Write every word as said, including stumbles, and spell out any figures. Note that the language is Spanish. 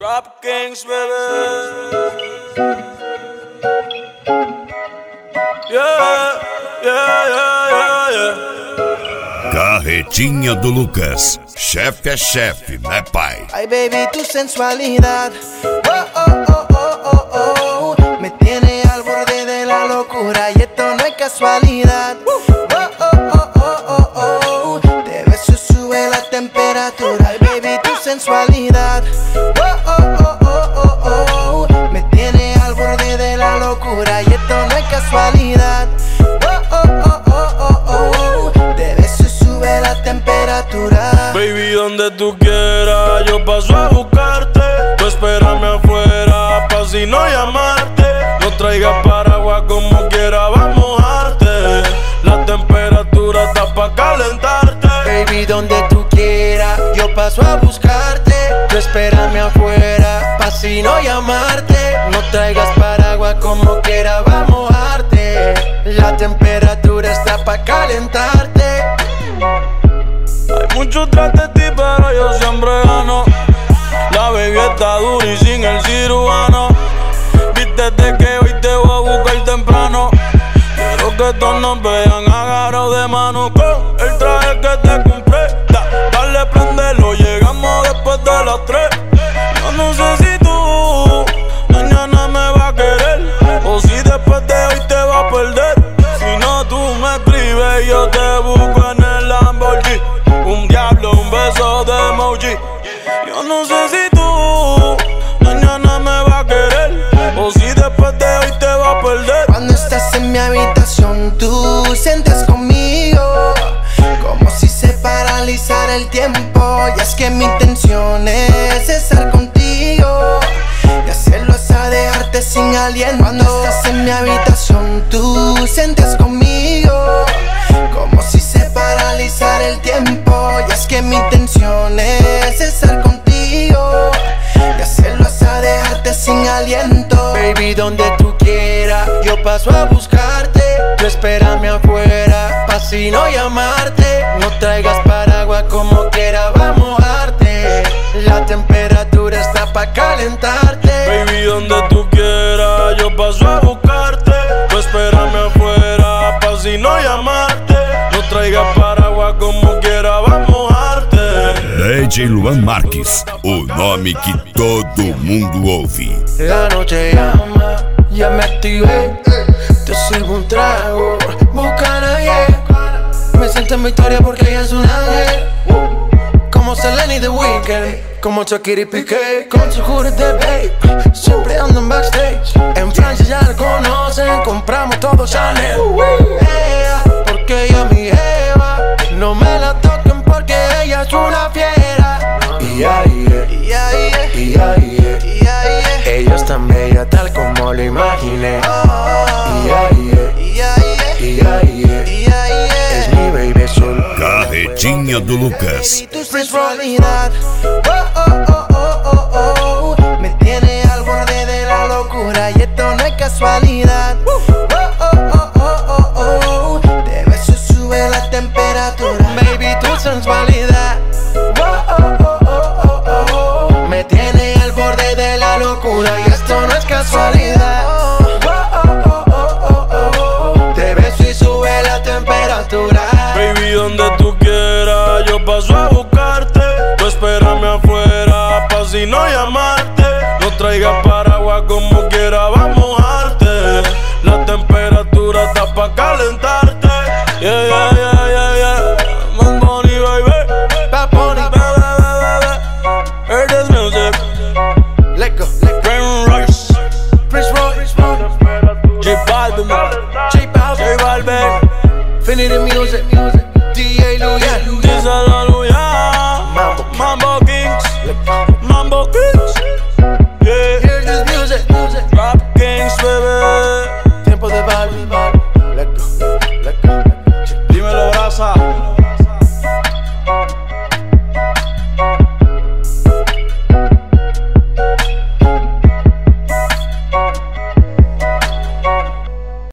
Rap Kings, baby. Yeah, yeah, yeah, yeah, yeah. Carretinha do Lucas. Chefe é chefe, né, pai? Ay, baby, tu sensualidad, oh, oh, oh, oh, oh, oh, me tiene al borde de la locura y esto no es casualidad. Oh, oh, oh, oh, oh, oh, te beso y sube la temperatura. Ay, baby, tu sensualidad, oh, oh, oh, oh, oh, oh, me tiene al borde de la locura y esto no es casualidad. Oh, oh, oh, oh, oh, oh, te beso y sube la temperatura. Baby, donde tú quieras, yo paso a buscarte. Tú espérame afuera, pa' si no llamarte. No traigas paraguas como quiera, va a mojarte. La temperatura está pa' calentarte. Baby, donde tú quieras, yo paso a buscarte. Tú espérame afuera, pa' si no llamarte. No traigas paraguas como quiera, va a mojarte. La temperatura está pa' calentarte. Hay muchos tras de ti, pero yo siempre gano. La baby está dura y sin el cirujano. Vístete que hoy te voy a buscar temprano. Quiero que todos nos vean agarrados de mano. Con el traje que te compré, da, dale, prendelo, llegamos después de las tres. Yo no sé si tú mañana me vas a querer, o si después de hoy te vas a perder. Si no, tú me escribes y yo te busco en el Lamborghini. Un diablo, un beso de emoji. Yo no sé si tú mañana me vas a querer, o si después de hoy te vas a perder. Cuando estás en mi habitación, tú sientes conmigo como si se paralizara el tiempo. Y es que mi intención es estar contigo y hacerlo hasta dejarte sin aliento. Cuando estás en mi habitación, tú sientes conmigo como si se paralizara el tiempo. Y es que mi intención es estar contigo y hacerlo hasta dejarte sin aliento. Baby, donde tú quieras, yo paso a buscarte. Tú espérame afuera, pa' si no llamarte. No traigas paraguas como quiera, va a mojarte. La temperatura está pa' calentarte. Baby, donde tú quieras, yo paso a buscarte. Tú espérame afuera, pa' si no llamarte. No traigas paraguas como quiera, va a mojarte. D J Luan Marques, o nome que todo mundo ouve. La noche llama, ya me activé. Te sirvo un trago, busca a nadie. Me siento en victoria porque ella es un ángel. Como Selena y The Weeknd, como Shakira y Piqué, con su juris de babe. Siempre ando en backstage. En Francia ya la conocen, compramos todo Chanel. Ella, porque ella es mi jeva. No me la toquen porque ella es una fiera. Y ahí y ahí y ahí ella es tan bella tal como lo imaginé. Y ahí y ahí es mi baby sol. Carretinha do Lucas. Tu sensualidad, oh, oh, oh, oh, oh, oh, me tiene al borde de la locura y esto no es casualidad. Oh, oh, oh, oh, oh, oh, te beso y sube la temperatura. Baby, tu sensualidad, oh, oh, oh, oh, oh, oh, me tiene al borde de la locura y esto no es casualidad. Oh, oh, oh, oh, oh, oh, te beso y sube la temperatura. Baby, donde tú quieras, yo paso a buscarte. Tú espérame afuera, pa' si no llamarte. No traigas paraguas como quiera, va a mojarte. La temperatura está pa' calentarte. Yeah, yeah, yeah, yeah, yeah. Bad Bunny, baby. Bad Bunny, Bad, bad, bad, bad. Hear this music. let go, let go. Rain Royce, Prince Royce, J Balvin, J Balvin, J Balvin. Infinity Music, D A Luyan, Díselo, Luyan. Mambo, Mambo Kings, Mambo Kings.